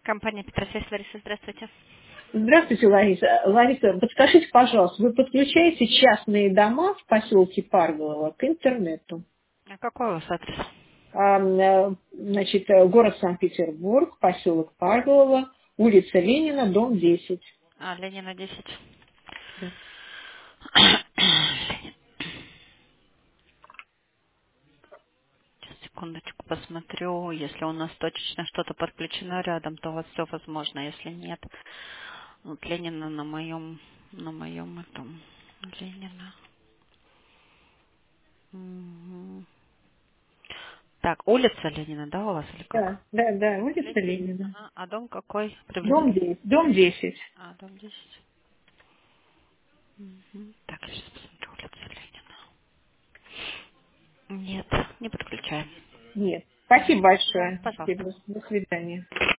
Компания Петросвязь, Лариса, здравствуйте. Здравствуйте, Лариса. Лариса, подскажите, пожалуйста, вы подключаете частные дома в поселке Парголово к интернету? А какой у вас адрес? Значит, город Санкт-Петербург, поселок Парголово, улица Ленина, дом 10. Ленина 10. Да. Сейчас, секундочку, посмотрю. Если у нас точечно что-то подключено рядом, то у вас все возможно. Если нет, вот Ленина на моем этом. Ленина. Мгм. Так, улица Ленина, да, у вас или как? Да, улица Ленина. Ленина. Ага. А дом какой Дом приблизительно? 10. Дом 10. Дом 10. Мгм. Так, я сейчас посмотрю, улица Ленина. Нет, не подключаем. Нет. Мгм. Спасибо Да, большое. пожалуйста. До свидания.